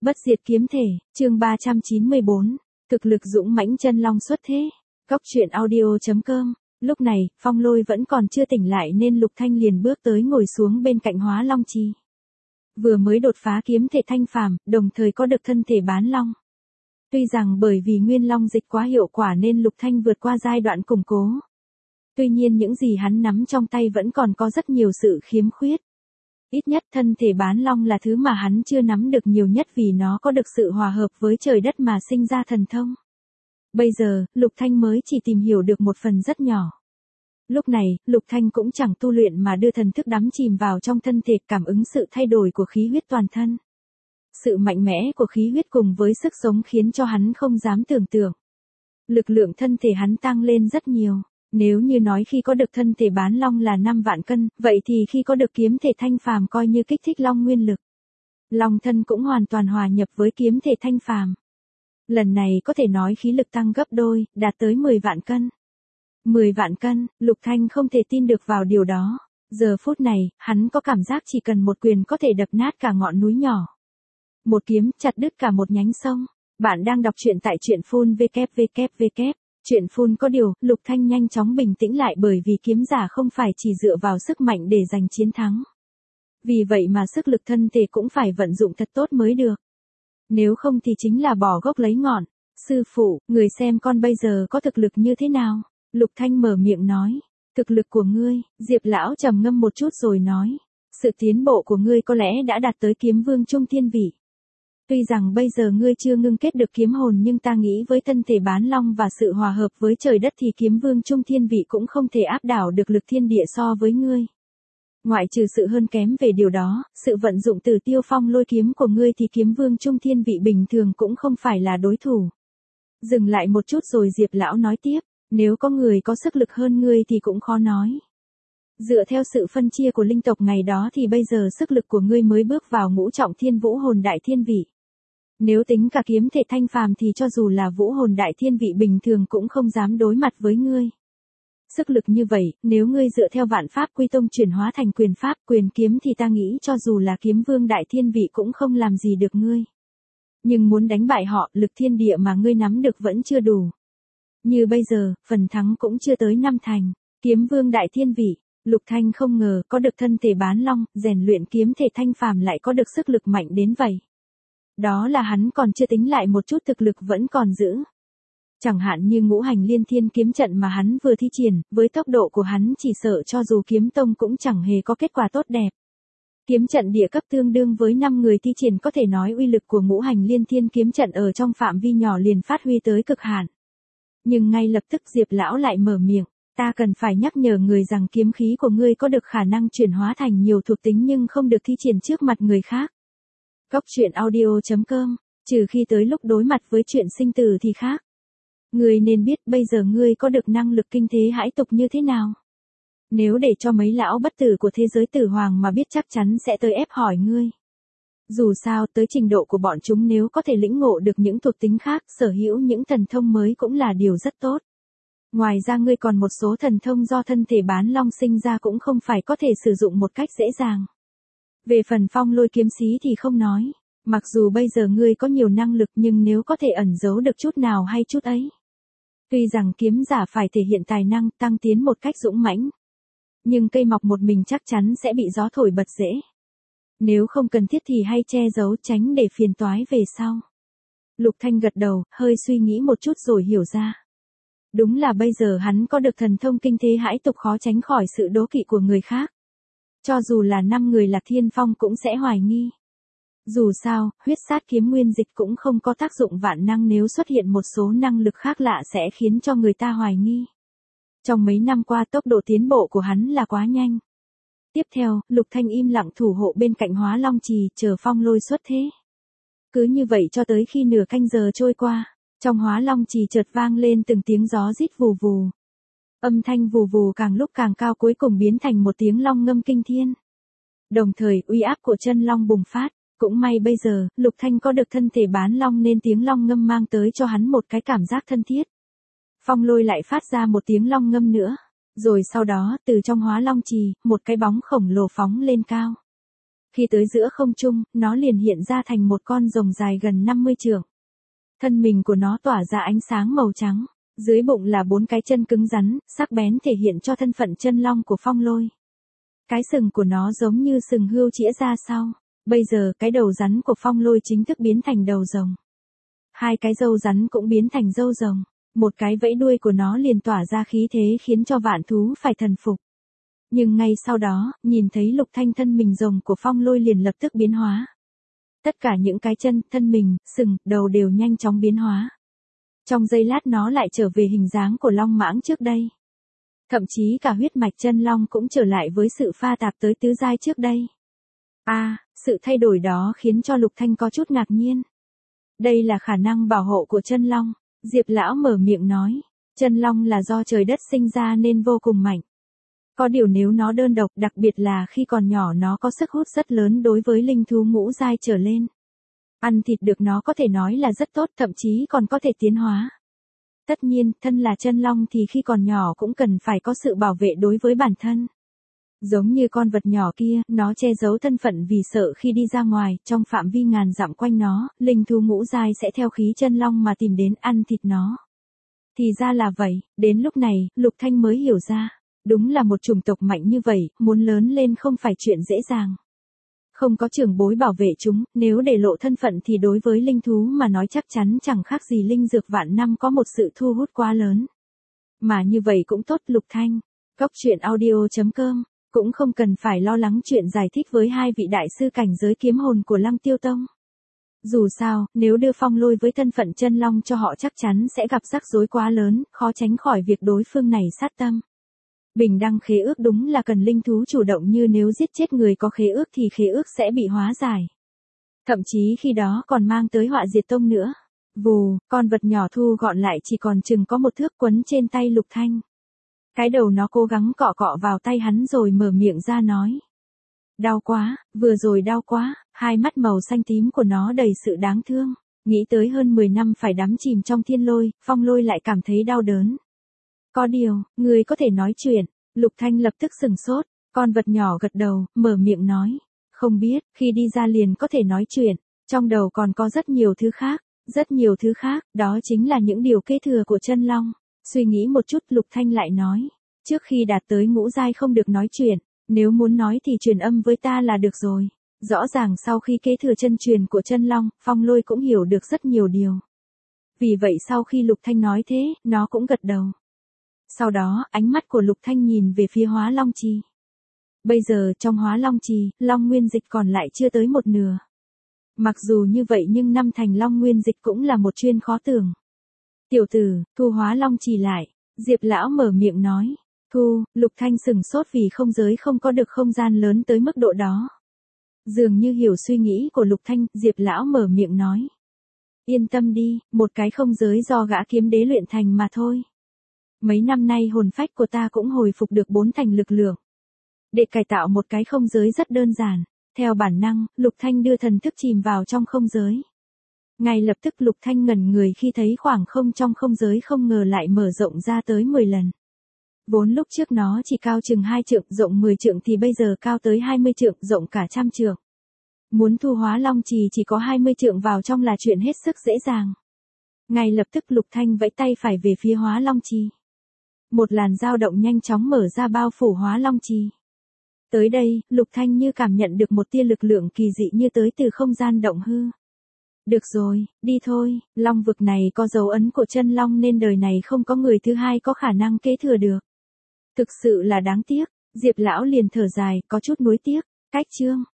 Bất diệt kiếm thể, chương 394, thực lực dũng mãnh chân long xuất thế. Góc truyện audio.com. Lúc này, Phong Lôi vẫn còn chưa tỉnh lại nên Lục Thanh liền bước tới ngồi xuống bên cạnh Hóa Long Trì. Vừa mới đột phá kiếm thể thanh phàm, đồng thời có được thân thể bán long. Tuy rằng bởi vì nguyên long dịch quá hiệu quả nên Lục Thanh vượt qua giai đoạn củng cố. Tuy nhiên những gì hắn nắm trong tay vẫn còn có rất nhiều sự khiếm khuyết. Ít nhất thân thể bán long là thứ mà hắn chưa nắm được nhiều nhất vì nó có được sự hòa hợp với trời đất mà sinh ra thần thông. Bây giờ, Lục Thanh mới chỉ tìm hiểu được một phần rất nhỏ. Lúc này, Lục Thanh cũng chẳng tu luyện mà đưa thần thức đắm chìm vào trong thân thể, cảm ứng sự thay đổi của khí huyết toàn thân. Sự mạnh mẽ của khí huyết cùng với sức sống khiến cho hắn không dám tưởng tượng. Lực lượng thân thể hắn tăng lên rất nhiều. Nếu như nói khi có được thân thể bán long là 5 vạn cân, vậy thì khi có được kiếm thể thanh phàm coi như kích thích long nguyên lực. Long thân cũng hoàn toàn hòa nhập với kiếm thể thanh phàm. Lần này có thể nói khí lực tăng gấp đôi, đạt tới 10 vạn cân. 10 vạn cân, Lục Thanh không thể tin được vào điều đó. Giờ phút này, hắn có cảm giác chỉ cần một quyền có thể đập nát cả ngọn núi nhỏ. Một kiếm chặt đứt cả một nhánh sông. Bạn đang đọc truyện tại truyện full www. Chuyện phun có điều, Lục Thanh nhanh chóng bình tĩnh lại bởi vì kiếm giả không phải chỉ dựa vào sức mạnh để giành chiến thắng. Vì vậy mà sức lực thân thể cũng phải vận dụng thật tốt mới được. Nếu không thì chính là bỏ gốc lấy ngọn. Sư phụ, người xem con bây giờ có thực lực như thế nào? Lục Thanh mở miệng nói. Thực lực của ngươi, Diệp lão trầm ngâm một chút rồi nói. Sự tiến bộ của ngươi có lẽ đã đạt tới kiếm vương trung thiên vị. Tuy rằng bây giờ ngươi chưa ngưng kết được kiếm hồn nhưng ta nghĩ với thân thể bán long và sự hòa hợp với trời đất thì kiếm vương trung thiên vị cũng không thể áp đảo được lực thiên địa so với ngươi. Ngoại trừ sự hơn kém về điều đó, sự vận dụng từ tiêu phong lôi kiếm của ngươi thì kiếm vương trung thiên vị bình thường cũng không phải là đối thủ. Dừng lại một chút rồi Diệp lão nói tiếp, nếu có người có sức lực hơn ngươi thì cũng khó nói. Dựa theo sự phân chia của linh tộc ngày đó thì bây giờ sức lực của ngươi mới bước vào ngũ trọng thiên vũ hồn đại thiên vị. Nếu tính cả kiếm thể thanh phàm thì cho dù là vũ hồn đại thiên vị bình thường cũng không dám đối mặt với ngươi. Sức lực như vậy, nếu ngươi dựa theo vạn pháp quy tông chuyển hóa thành quyền pháp quyền kiếm thì ta nghĩ cho dù là kiếm vương đại thiên vị cũng không làm gì được ngươi. Nhưng muốn đánh bại họ, lực thiên địa mà ngươi nắm được vẫn chưa đủ. Như bây giờ, phần thắng cũng chưa tới 5 thành. Kiếm vương đại thiên vị, Lục Thanh không ngờ có được thân thể bán long, rèn luyện kiếm thể thanh phàm lại có được sức lực mạnh đến vậy. Đó là hắn còn chưa tính lại một chút thực lực vẫn còn giữ. Chẳng hạn như ngũ hành liên thiên kiếm trận mà hắn vừa thi triển, với tốc độ của hắn chỉ sợ cho dù kiếm tông cũng chẳng hề có kết quả tốt đẹp. Kiếm trận địa cấp tương đương với 5 người thi triển có thể nói uy lực của ngũ hành liên thiên kiếm trận ở trong phạm vi nhỏ liền phát huy tới cực hạn. Nhưng ngay lập tức Diệp lão lại mở miệng, ta cần phải nhắc nhở người rằng kiếm khí của ngươi có được khả năng chuyển hóa thành nhiều thuộc tính nhưng không được thi triển trước mặt người khác. Góc truyện audio.com, trừ khi tới lúc đối mặt với chuyện sinh tử thì khác. Ngươi nên biết bây giờ ngươi có được năng lực kinh thế hãi tục như thế nào. Nếu để cho mấy lão bất tử của thế giới tử hoàng mà biết chắc chắn sẽ tới ép hỏi ngươi. Dù sao tới trình độ của bọn chúng nếu có thể lĩnh ngộ được những thuộc tính khác, sở hữu những thần thông mới cũng là điều rất tốt. Ngoài ra ngươi còn một số thần thông do thân thể bán long sinh ra cũng không phải có thể sử dụng một cách dễ dàng. Về phần phong lôi kiếm sĩ thì không nói. Mặc dù bây giờ ngươi có nhiều năng lực nhưng nếu có thể ẩn giấu được chút nào hay chút ấy. Tuy rằng kiếm giả phải thể hiện tài năng tăng tiến một cách dũng mãnh. Nhưng cây mọc một mình chắc chắn sẽ bị gió thổi bật rễ. Nếu không cần thiết thì hay che giấu tránh để phiền toái về sau. Lục Thanh gật đầu, hơi suy nghĩ một chút rồi hiểu ra. Đúng là bây giờ hắn có được thần thông kinh thế hãi tục khó tránh khỏi sự đố kỵ của người khác. Cho dù là 5 người Lạc Thiên Phong cũng sẽ hoài nghi. Dù sao, huyết sát kiếm nguyên dịch cũng không có tác dụng vạn năng nếu xuất hiện một số năng lực khác lạ sẽ khiến cho người ta hoài nghi. Trong mấy năm qua tốc độ tiến bộ của hắn là quá nhanh. Tiếp theo, Lục Thanh im lặng thủ hộ bên cạnh Hóa Long Trì chờ phong lôi xuất thế. Cứ như vậy cho tới khi nửa canh giờ trôi qua, trong Hóa Long Trì chợt vang lên từng tiếng gió rít vù vù. Âm thanh vù vù càng lúc càng cao cuối cùng biến thành một tiếng long ngâm kinh thiên. Đồng thời uy áp của chân long bùng phát, cũng may bây giờ, Lục Thanh có được thân thể bán long nên tiếng long ngâm mang tới cho hắn một cái cảm giác thân thiết. Phong lôi lại phát ra một tiếng long ngâm nữa. Rồi sau đó, từ trong Hóa Long Trì, một cái bóng khổng lồ phóng lên cao. Khi tới giữa không trung, nó liền hiện ra thành một con rồng dài gần 50 trượng. Thân mình của nó tỏa ra ánh sáng màu trắng, dưới bụng là 4 cái chân cứng rắn, sắc bén thể hiện cho thân phận chân long của Phong Lôi. Cái sừng của nó giống như sừng hươu chĩa ra sau. Bây giờ cái đầu rắn của Phong Lôi chính thức biến thành đầu rồng. 2 cái râu rắn cũng biến thành râu rồng. Một cái vẫy đuôi của nó liền tỏa ra khí thế khiến cho vạn thú phải thần phục. Nhưng ngay sau đó, nhìn thấy Lục Thanh thân mình rồng của Phong Lôi liền lập tức biến hóa. Tất cả những cái chân, thân mình, sừng, đầu đều nhanh chóng biến hóa. Trong giây lát nó lại trở về hình dáng của long mãng trước đây. Thậm chí cả huyết mạch chân long cũng trở lại với sự pha tạp tới tứ giai trước đây. Sự thay đổi đó khiến cho Lục Thanh có chút ngạc nhiên. Đây là khả năng bảo hộ của chân long. Diệp lão mở miệng nói, chân long là do trời đất sinh ra nên vô cùng mạnh. Có điều nếu nó đơn độc, đặc biệt là khi còn nhỏ, nó có sức hút rất lớn đối với linh thú ngũ giai trở lên. Ăn thịt được nó có thể nói là rất tốt, thậm chí còn có thể tiến hóa. Tất nhiên, thân là chân long thì khi còn nhỏ cũng cần phải có sự bảo vệ đối với bản thân. Giống như con vật nhỏ kia, nó che giấu thân phận vì sợ khi đi ra ngoài, trong phạm vi ngàn dặm quanh nó, linh thú ngũ giai sẽ theo khí chân long mà tìm đến ăn thịt nó. Thì ra là vậy, đến lúc này, Lục Thanh mới hiểu ra. Đúng là một chủng tộc mạnh như vậy, muốn lớn lên không phải chuyện dễ dàng. Không có trưởng bối bảo vệ chúng, nếu để lộ thân phận thì đối với linh thú mà nói chắc chắn chẳng khác gì linh dược vạn năm có một sự thu hút quá lớn. Mà như vậy cũng tốt. Lục Thanh, Cốc.audio.com, cũng không cần phải lo lắng chuyện giải thích với 2 vị đại sư cảnh giới kiếm hồn của Lăng Tiêu Tông. Dù sao, nếu đưa Phong Lôi với thân phận chân long cho họ chắc chắn sẽ gặp rắc rối quá lớn, khó tránh khỏi việc đối phương này sát tâm. Bình đăng khế ước đúng là cần linh thú chủ động, như nếu giết chết người có khế ước thì khế ước sẽ bị hóa giải. Thậm chí khi đó còn mang tới họa diệt tông nữa. Vù, con vật nhỏ thu gọn lại chỉ còn chừng có 1 thước quấn trên tay Lục Thanh. Cái đầu nó cố gắng cọ cọ vào tay hắn rồi mở miệng ra nói. Đau quá, vừa rồi đau quá, 2 mắt màu xanh tím của nó đầy sự đáng thương. Nghĩ tới hơn 10 năm phải đắm chìm trong thiên lôi, Phong Lôi lại cảm thấy đau đớn. Có điều, người có thể nói chuyện. Lục Thanh lập tức sừng sốt, con vật nhỏ gật đầu, mở miệng nói. Không biết, khi đi ra liền có thể nói chuyện, trong đầu còn có rất nhiều thứ khác, đó chính là những điều kế thừa của chân long. Suy nghĩ một chút, Lục Thanh lại nói, trước khi đạt tới ngũ giai không được nói chuyện, nếu muốn nói thì truyền âm với ta là được rồi. Rõ ràng sau khi kế thừa chân truyền của chân long, Phong Lôi cũng hiểu được rất nhiều điều. Vì vậy sau khi Lục Thanh nói thế, nó cũng gật đầu. Sau đó, ánh mắt của Lục Thanh nhìn về phía Hóa Long Trì. Bây giờ trong Hóa Long Trì, Long Nguyên Dịch còn lại chưa tới 1/2. Mặc dù như vậy nhưng 5 thành Long Nguyên Dịch cũng là một chuyên khó tưởng. Tiểu tử, thu Hóa Long Trì lại. Diệp lão mở miệng nói. Thu, Lục Thanh sừng sốt vì không giới không có được không gian lớn tới mức độ đó. Dường như hiểu suy nghĩ của Lục Thanh, Diệp lão mở miệng nói. Yên tâm đi, một cái không giới do gã kiếm đế luyện thành mà thôi. Mấy năm nay hồn phách của ta cũng hồi phục được 4 thành lực lượng. Để cải tạo một cái không giới rất đơn giản. Theo bản năng, Lục Thanh đưa thần thức chìm vào trong không giới. Ngay lập tức Lục Thanh ngẩn người khi thấy khoảng không trong không giới không ngờ lại mở rộng ra tới 10 lần. Vốn lúc trước nó chỉ cao chừng 2 trượng, rộng 10 trượng thì bây giờ cao tới 20 trượng, rộng cả 100 trượng. Muốn thu Hóa Long Trì chỉ có 20 trượng vào trong là chuyện hết sức dễ dàng. Ngay lập tức Lục Thanh vẫy tay phải về phía Hóa Long Trì. Một làn dao động nhanh chóng mở ra bao phủ Hóa Long Trì. Tới đây, Lục Thanh như cảm nhận được một tia lực lượng kỳ dị như tới từ không gian động hư. Được rồi, đi thôi, long vực này có dấu ấn của chân long nên đời này không có người thứ hai có khả năng kế thừa được. Thực sự là đáng tiếc, Diệp lão liền thở dài, có chút nuối tiếc. Cách chương